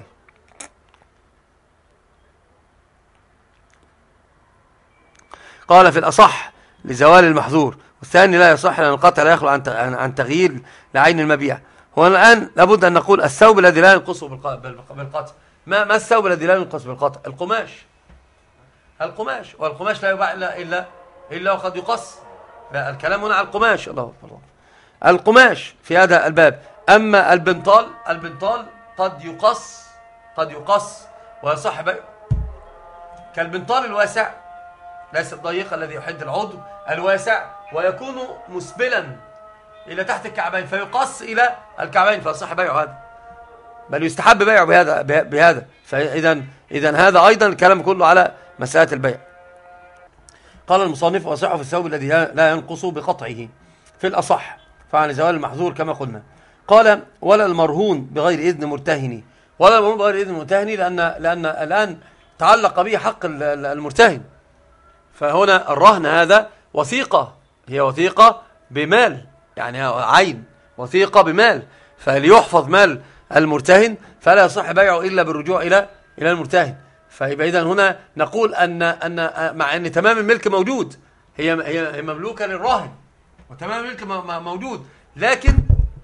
قال في الأصح لزوال المحظور، والثاني لا يصح لأن القطع لا يخلو عن عن تغيير لعين المبيع. هو الآن لابد أن نقول الثوب الذي لا ينقص بالقطع. ما ما الثوب الذي لا ينقص بالقطع؟ القماش. القماش، والقماش لا يباع إلا إلا إلا وقد يقص. الكلام هنا على القماش. الله أكبر. القماش في هذا الباب. أما البنطال، البنطال قد يقص قد يقص ويصح بيعه، كالبنطال الواسع، ليس الضيق الذي يحد العضو، الواسع، ويكون مسبلا إلى تحت الكعبين فيقص إلى الكعبين، فيصح بيعه هذا، بل يستحب بيعه بهذا بهذا. فإذا إذن هذا أيضا الكلام كله على مسألة البيع. قال المصنف وصح في الثوب الذي لا ينقص بقطعه في الأصح فعن زوال المحظور كما قلنا. قال ولا المرهون بغير إذن مرتهن، ولا المرهون بغير إذن مرتهن لأن, لأن الآن تعلق به حق المرتهن، فهنا الرهن هذا وثيقة، هي وثيقة بمال، يعني عين وثيقة بمال، فليحفظ مال المرتهن فلا يصح بيعه إلا بالرجوع إلى إلى المرتهن. فيبقى إذن هنا نقول أن أن مع أن تمام الملك موجود، هي هي مملوكة للراهن وتمام الملك موجود، لكن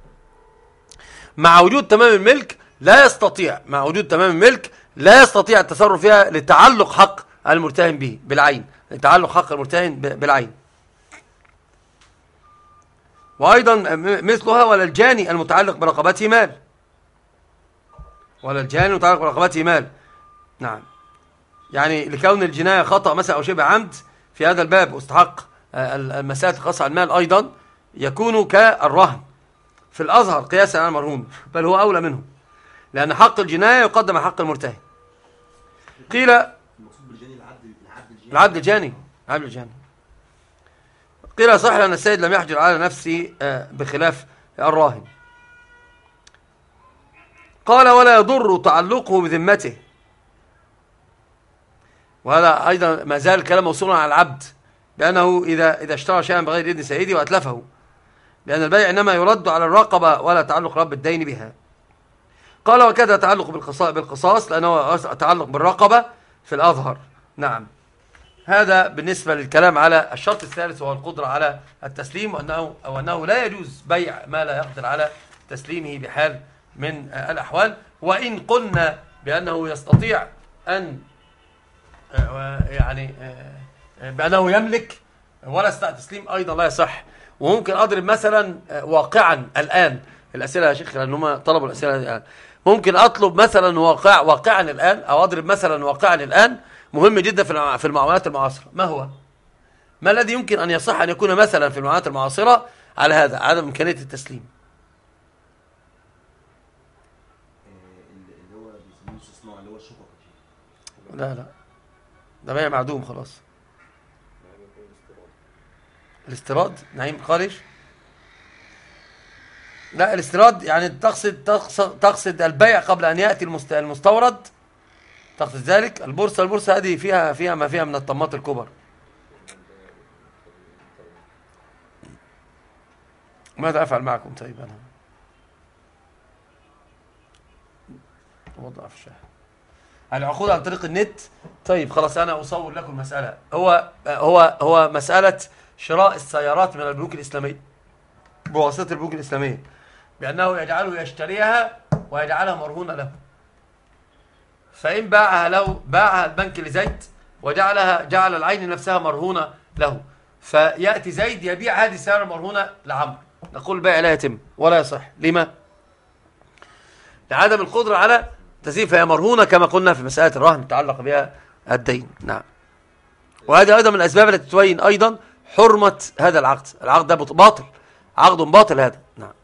مع وجود تمام الملك لا يستطيع مع وجود تمام الملك لا يستطيع التصرف فيها لتعلق حق المرتهن به بالعين، لتعلق حق المرتهن بالعين. وأيضا مثلها ولا الجاني المتعلق برقبته مال، ولا الجاني المتعلق برقبته مال. نعم، يعني لكون الجناية خطأ مثلا أو شبه عمد في هذا الباب واستحق المسائل الخاصة على المال أيضا يكون كالرهن في الأظهر قياسا على المرهون، بل هو أولى منه، لأن حق الجناية يقدم على حق المرتهن. قيل العبد الجاني، العبد الجاني. قيل صح لأن السيد لم يحجر على نفسه بخلاف الراهن. قال ولا يضر تعلقه بذمته، وهذا أيضا ما زال الكلام موصولا على العبد، لأنه إذا إذا اشترى شيئا بغير إذن سيده وأتلفه، لأن البيع إنما يرد على الرقبة ولا تعلق رب الدين بها. قال وكذا تعلق بالقصاص لأنه تعلق بالرقبة في الأظهر. نعم، هذا بالنسبة للكلام على الشرط الثالث وهو القدرة على التسليم، وأنه, أو أنه لا يجوز بيع ما لا يقدر على تسليمه بحال من الأحوال. وإن قلنا بأنه يستطيع أن يعني بأنه يملك ولا استطاع تسليم أيضا لا يصح. وممكن أضرب مثلا واقعا الآن الأسئلة يا شيخ لأنهم طلبوا الأسئلة الآن، ممكن أطلب مثلا واقع واقعا الآن أو أضرب مثلا واقعا الآن مهم جدا في المعاملات المعاصرة. ما هو ما الذي يمكن أن يصح أن يكون مثلا في المعاملات المعاصرة على هذا عدم إمكانية التسليم؟ اللي هو بيسموه استثناء اللي هو الشقق. لا لا ده بيع معدوم خلاص. الاستيراد نعيم قالش، لا الاستيراد يعني تقصد تقصد, تقصد البيع قبل أن يأتي المستورد، تقصد ذلك. البورصة البورصة هذه فيها فيها ما فيها من الطماط الكبر. ماذا أفعل معكم؟ طيب أنا وضع في الشاحن العقود عن طريق النت. طيب خلاص أنا أصور لكم مسألة، هو هو هو مسألة شراء السيارات من البنوك الإسلامية بواسطة البنوك الإسلامية، بأنه يجعله يشتريها ويجعلها مرهونة له، فإن باعها له باعها البنك لزيد وجعلها جعل العين نفسها مرهونة له، فيأتي زيد يبيع هذه السيارة المرهونة لعمرو، نقول البيع لا يتم ولا يصح. لما؟ لعدم القدرة على تسليم، فهي مرهونة كما قلنا في مسألة الرهن تعلق بها الدين. نعم، وهذه أيضا من الأسباب التي تبين أيضا حرمة هذا العقد. العقد ده باطل، عقد باطل هذا. نعم،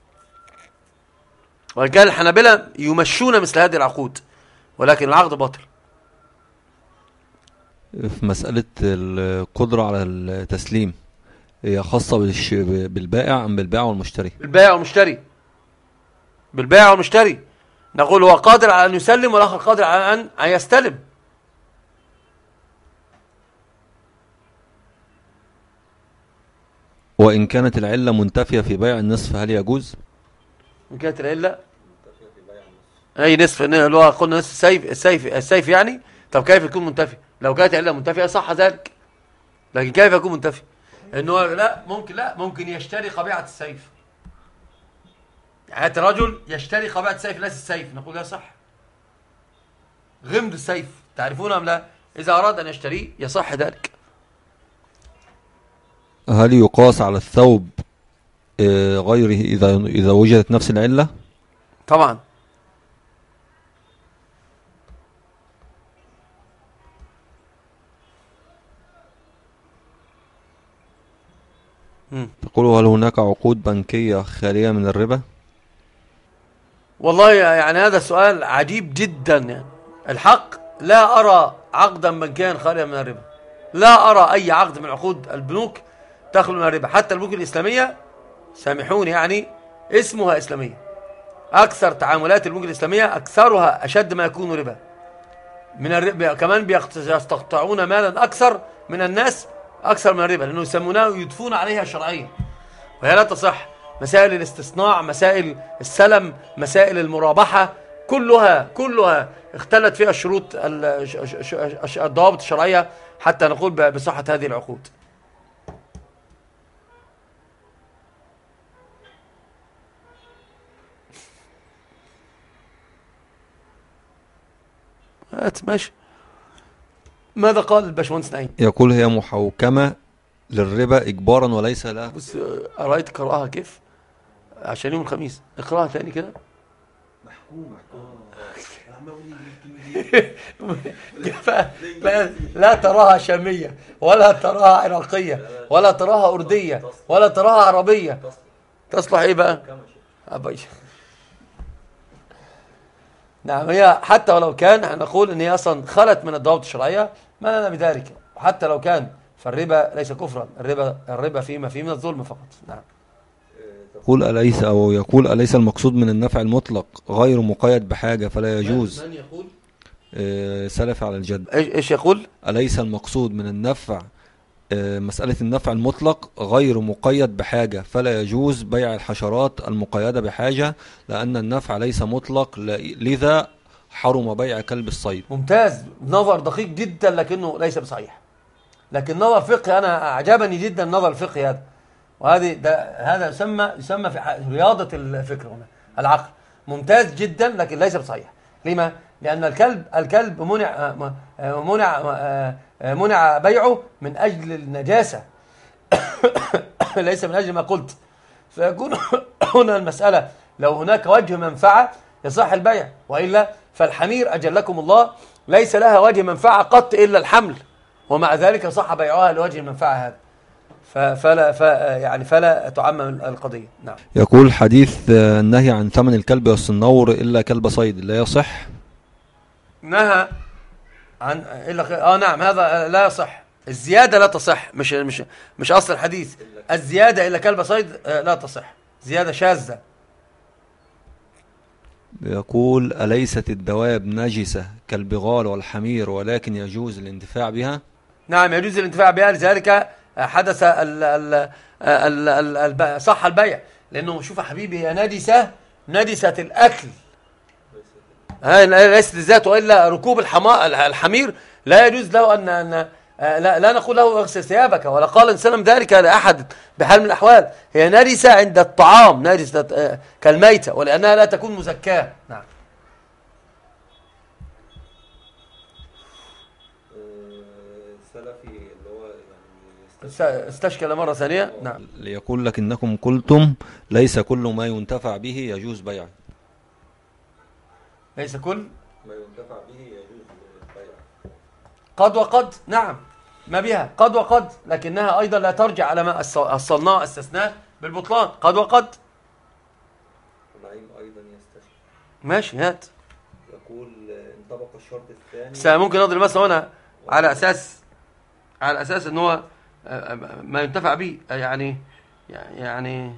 وكان الحنابلة يمشون مثل هذه العقود، ولكن العقد باطل. في مسألة القدرة على التسليم هي خاصة بالبائع أم بالبائع والمشتري؟ بالبائع والمشتري، بالبائع والمشتري. نقول هو قادر على أن يسلم والآخر قادر على أن يستلم. وإن كانت العلة منتفية في بيع النصف هل يجوز؟ إن كانت العلة أي نصف اللي هو قلنا نصف السيف السيف السيف يعني. طب كيف يكون منتفي؟ لو كانت العلة منتفية صح ذلك، لكن كيف يكون منتفي؟ إنه لا ممكن لا ممكن يشتري قبيعة السيف، يعني رجل يشتري قبيعة السيف ليس السيف، نقول لا صح. غمد السيف تعرفون أم لا؟ إذا أراد أن يشتريه يصح ذلك. هل يقاس على الثوب غيره إذا إذا وجدت نفس العلة؟ طبعا. تقول هل هناك عقود بنكية خالية من الربا؟ والله يعني هذا سؤال عجيب جدا. يعني الحق لا أرى عقدا بنكيا خاليا من الربا، لا أرى أي عقد من عقود البنوك تخلو من الربا، حتى البنوك الإسلامية سامحوني يعني اسمها إسلامية، أكثر تعاملات البنوك الإسلامية أكثرها أشد ما يكون ربا من الربا، كمان بيستقطعون مالا أكثر من الناس أكثر من الربا، لأنه يسمونه يضفون عليها الشرعية وهي لا تصح. مسائل الاستثناء، مسائل السلم، مسائل المرابحة، كلها كلها اختلت فيها الشروط الضوابط الشرعية حتى نقول بصحة هذه العقود. ماشي. ماذا قال الباشمهندس نعيم؟ يقول هي محوكمة للربا إجبارا وليس لا. بس قرأت قراءها كيف عشان يوم الخميس؟ اقراها تاني كده. محكوم محكوم لا, لا تراها شامية ولا تراها عراقية ولا تراها أردية ولا تراها عربية، تصلح ايه بقى؟ أبي. نعم، هي حتى ولو كان نقول ان هي اصلا خلت من الضوابط الشرعية، ما لنا بذلك، حتى لو كان فالربا ليس كفرا، الربا الربا فيما فيه من الظلم فقط. نعم. يقول أليس أو يقول أليس المقصود من النفع المطلق غير مقيد بحاجة فلا يجوز؟ من يقول؟ آه سلف على الجد. ايش يقول؟ أليس المقصود من النفع آه مسألة النفع المطلق غير مقيد بحاجة فلا يجوز بيع الحشرات المقيدة بحاجة لأن النفع ليس مطلق لذا حرم بيع كلب الصيد. ممتاز، نظر دقيق جدا لكنه ليس بصحيح، لكن نظر فقهي. أنا أعجبني جدا النظر الفقهي هذا، وهذه ده هذا يسمى يسمى في رياضة الفكر هنا العقل. ممتاز جدا لكن ليس بصحيح. لما؟ لأن الكلب الكلب منع منع منع بيعه من أجل النجاسة ليس من أجل ما قلت. فيكون هنا المسألة لو هناك وجه منفعة يصح البيع، وإلا فالحمير أجلكم الله ليس لها وجه منفعة قط إلا الحمل، ومع ذلك صح بيعها لوجه المنفعة هذا، فلا ف يعني فلا تعمم القضية. نعم. يقول حديث النهي عن ثمن الكلب والصنور إلا كلب صيد لا يصح. نهى عن إلا اه نعم هذا لا يصح، الزيادة لا تصح، مش مش مش أصل الحديث الزيادة إلا كلب صيد لا تصح، زيادة شاذة. يقول أليست الدواب نجسة كالبغال والحمير ولكن يجوز الانتفاع بها؟ نعم يجوز الانتفاع بها، لذلك حدث ال ال ال ال صح البيع، لأنه شوف يا حبيبي هي نجسة نجسة الأكل هاي ليست الذات، وإلا ركوب الحمير لا يجوز له أن, أن لا, لا نقول له اغسل ثيابك، ولا قال إنسان ذلك لأحد بحال من الأحوال. هي نجسة عند الطعام، نجسة كالميتة، ولأنها لا تكون مزكاة. نعم. سلفي اللي هو يعني استشكل مرة ثانية. نعم. ليقول لك إنكم قلتم ليس كل ما ينتفع به يجوز بيعه. ليس كل ما ينتفع به يجوز بيعه. قد وقد، نعم ما بها قد وقد، لكنها أيضا لا ترجع على ما أصلناه استثناء بالبطلان. قد وقد. نعيم أيضا يستشكل. ماشي هات. يقول انطبق الشرط الثاني. ممكن نضرب مثلا هنا على أساس على أساس أن هو ما ينتفع به، يعني يعني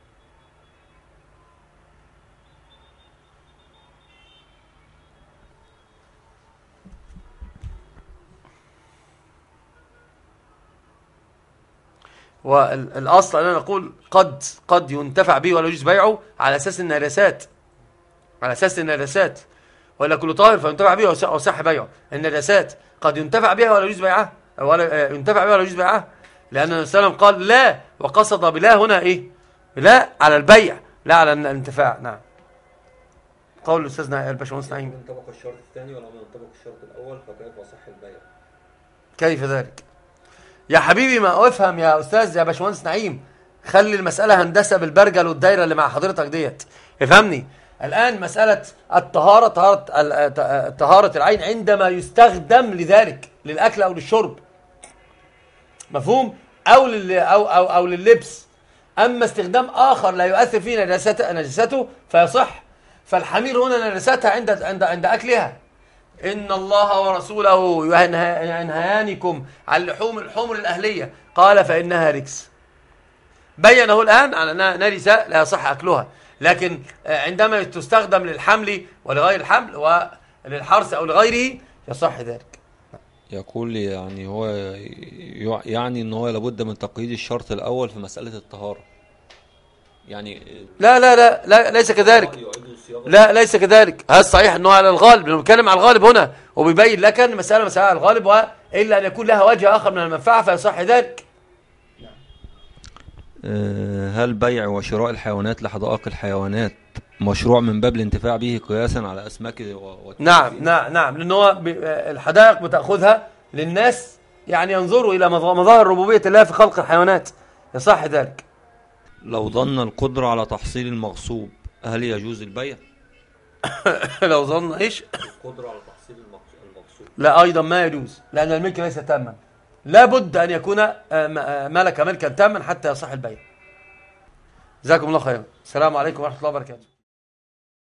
والأصل أنا نقول قد قد ينتفع به ولا يجوز بيعه على أساس النجاسات، على أساس النجاسات، ولا كل طاهر فينتفع به أو صح بيعه. النجاسات قد ينتفع بها ولا يجوز بيعها، ولا ينتفع بها ولا يجوز بيعها، لأن النبي صلى الله عليه وسلم قال لا، وقصد بلا هنا إيه؟ لا على البيع لا على الانتفاع. نعم. قول الأستاذ الباشمهندس نعيم. ينطبق الشرط الثاني ولم ينطبق الشرط الأول فكيف صح البيع؟ كيف ذلك؟ يا حبيبي ما افهم يا أستاذ يا باشمهندس نعيم، خلي المسألة هندسة بالبرجل والدايرة اللي مع حضرتك ديت، افهمني. الآن مسألة الطهارة، طهارة طهارة العين عندما يستخدم لذلك للأكل أو للشرب، مفهوم؟ أو لل أو أو أو لللبس. أما استخدام آخر لا يؤثر فيه نجاسته نجاسته فيصح. فالحمير هنا نجاستها عند عند عند أكلها، إن الله ورسوله ينهيانكم عن لحوم الحمر الأهلية، قال فإنها ركس. بينه الآن على أنها نجسة لا يصح أكلها، لكن عندما تستخدم للحمل ولغير الحمل وللحرث أو لغيره يصح ذلك. يقول يعني هو يعني ان هو لابد من تقييد الشرط الاول في مسألة الطهارة. يعني لا لا لا, لا ليس كذلك. لا ليس كذلك. هذا صحيح انه على الغالب، لانه بيتكلم على الغالب هنا وبيبين لك ان المسألة مسألة على الغالب، والا ان يكون لها وجه اخر من المنفعة فيصح ذلك. هل بيع وشراء الحيوانات لحدائق الحيوانات مشروع من باب الانتفاع به قياسا على اسماك و... نعم نعم نعم، لأن هو الحدائق بتأخذها للناس يعني ينظروا إلى مظاهر ربوبية الله في خلق الحيوانات، يصح ذلك. لو ظن القدرة على تحصيل المغصوب هل يجوز البيع؟ لو ظن ايش؟ القدرة على تحصيل المغصوب لا أيضا ما يجوز، لأن الملك ليس تاما، لا بد أن يكون ملك ملكا تاما حتى يصح البيع. جزاكم الله خيرا. السلام عليكم ورحمة الله وبركاته.